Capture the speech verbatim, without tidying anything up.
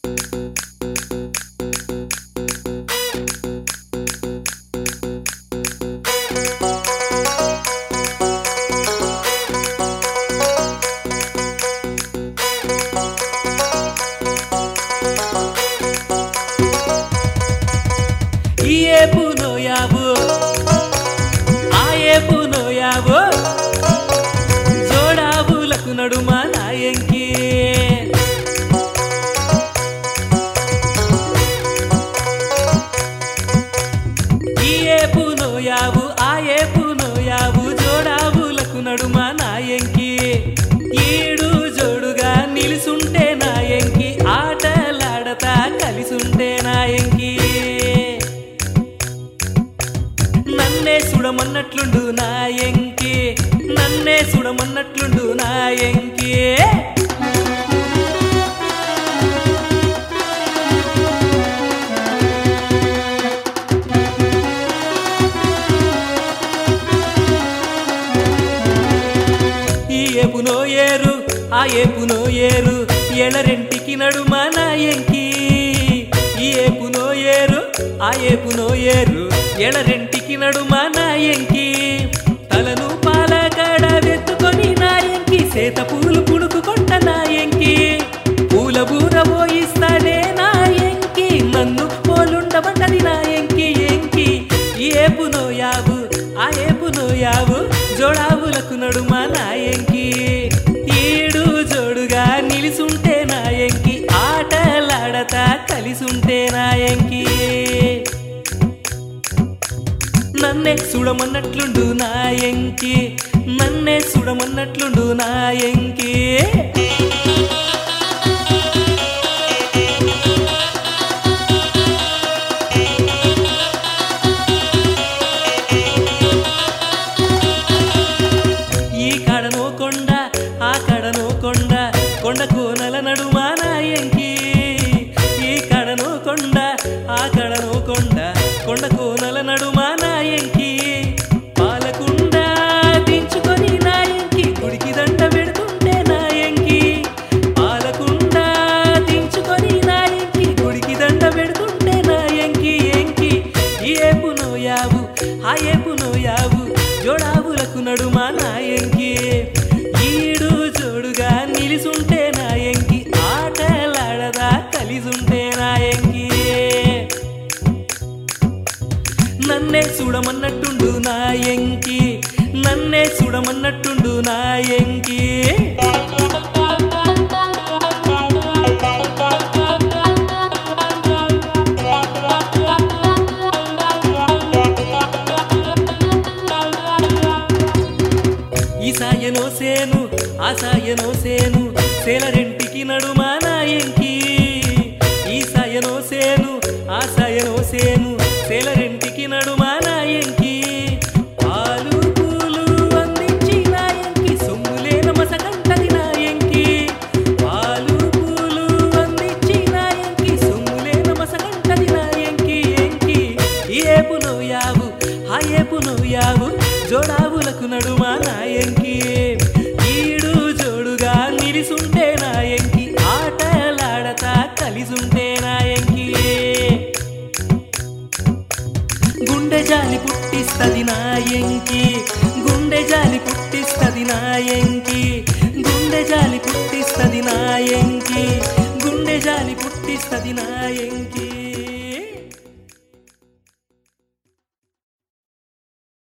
పునోయావు ఆయే పునోయావు జోడావులకు నడుమ నాయంకి ఈయే పునోయావు ఆయే పునోయావు జోడావులకు నడుమ నాయంకి ఈడు జోడుగా నిలుసుంటే నాయంకి ఆటలాడతా కలిసుంటే నాయంకి నన్నే సుడమన్నట్లుండు నాయంకి నన్నే సుడమన్నట్లుండు నాయంకి ఈ ఏపునో ఏరు ఆ ఏపునో ఏరు ఎళరెంటికి నడుమ నాయంకి ఈ ఏపునో ఏరు ఆ ఏపునో ఏరు ఎళరెంటికి నడుమ నాయంకి తలను పాలగడ వెత్తుకొని నాయంకి సేత పూలు పుడుకు కొట్ట నాయంకి పూల బూర పోయిస్తాడే నాయంకి నన్ను పోలుండబడ్డది నాయంకి ఎంకి ఏపునోయావు ఆ ఏపునోయావు జోడావులకు నడుమ నాయంకి ఈడు జోడుగా నిలిసుంటే నాయంకి ఆటలాడతా కలిసుంటే నాయంకి నన్నే సుడమన్నట్లుండు నాయంకి నన్నే సుడమన్నట్లుండు నాయంకి ఈ కడనో కొండ ఆ కడనో కొండ కొండ కోనల నడుమ నాయంకి ఈ కడనో కొండ ఆ కడనో కొండ కొండ కోనల నడుమ నాయంకి పాలకుండ దించుకొని నాయంకి గుడికి దండ పెడుతుంటే నాయంకి పాలకుండ దించుకొని నాయంకి గుడికి దండ పెడుతుంటే నాయంకి ఎంకి ఏ పునోయావు ఆ ఏ పునోయావు జోడావులకు నడుమ నాయంకి ఈడు జోడుగా నిలిసుంటే నాయంకి ఆటలాడదా కలిసుంటే నాయంకి నన్నే చూడమన్నట్టుండు నాయంకి నన్నే చూడమన్నట్టుండు నాయంకి ఈ సాయనో సేను ఆ సాయనో సేను సేలరెంటికి నడుమ నాయంకి ఈ సాయనో సేను ఆ సాయనో సేను సేలరెంటికి నడుమ నాయంకి పాలు పూలు అందించి నాయంకి సొమ్ములేన మసకంటది నాయంకి పాలు పూలు అందించి నాయంకి సొమ్ములేన మసకంటది నాయంకి ఎంకి ఏ పునోయావు ఆ ఏ పునోయావు జోడావులకు నడుమ నాయంకి ఈడు జోడుగా నిలిసుంటే నాయంకి ఆటలాడతా కలిసుంటే నాయంకి గుండె జాలి పుట్టిస్తది నాయంకి గుండె జాలి పుట్టిస్తది నాయంకి గుండె జాలి పుట్టిస్తది నాయంకి గుండె జాలి పుట్టిస్తది నాయంకి